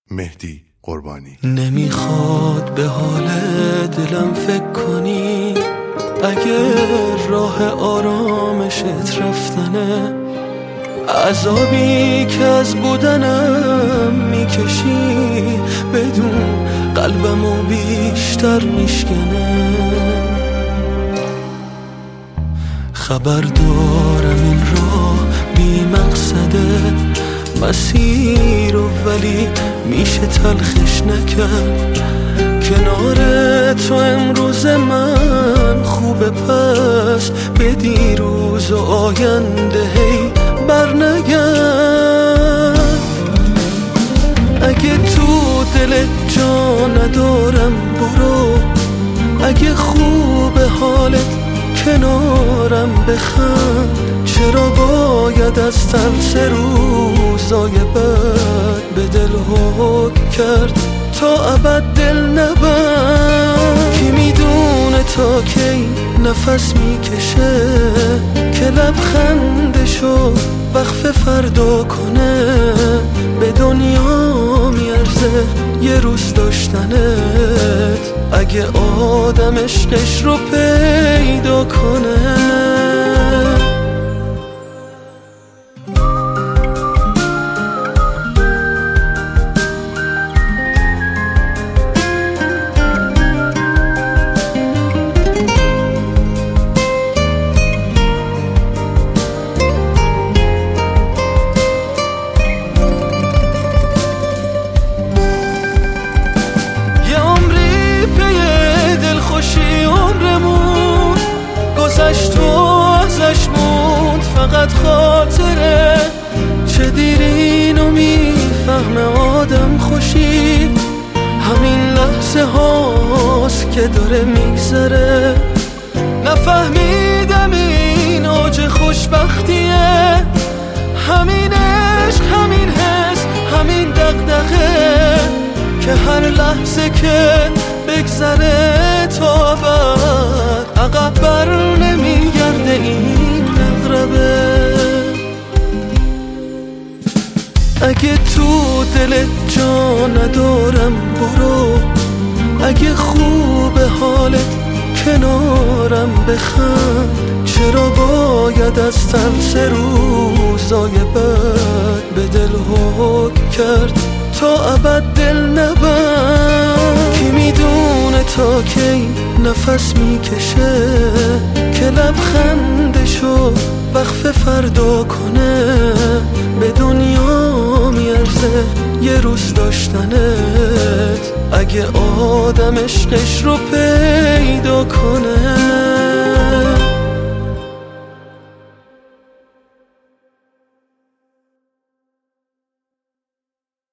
مهدی قربانی. نمیخواد به حال دلم فکر کنی، اگر راه آرامشت رفتنه، عذابی که از بودنم میکشی بدون قلبمو بیشتر میشکنه. خبر دارم این راه بی مقصده، مسیر و ولی میشه تلخش نکرد. کنار تو امروز من خوبه، پس به دیروز و آینده هی برنگرد. اگه تو دل جا ندارم برو، اگه خوبه حالت کنارم بخند. چرا باید از ترس روزای بد به دل حکم کرد تا ابد دل نبند؟ کی میدونه تا کی نفس میکشه که لبخندشو وقف فردا کنه. به دنیا میارزه یه روز داشتنت، اگه آدم عشقش رو پیدا کنه. تو ازش موند فقط خاطره، چه دیر اینو میفهمه آدم خوشی. همین لحظه هاست که داره میگذره، نفهمیدم این اوج خوشبختیه. همین عشق، همین حس، همین دغدغه که هر لحظه که بگذره تا بعد عقب بر نمیگرده این عقربه. اگه تو دل جا ندارم برو، اگه خوبه حالت کنارم بخند. چرا باید از ترس روزای بد به دل حکم کرد تا ابد دل نبند؟ کی میدونه تا کی نفس میکشه که لبخندشو وقف فردا کنه. به دنیا میارزه یه روز داشتنت، اگه آدم عشقش رو پیدا کنه.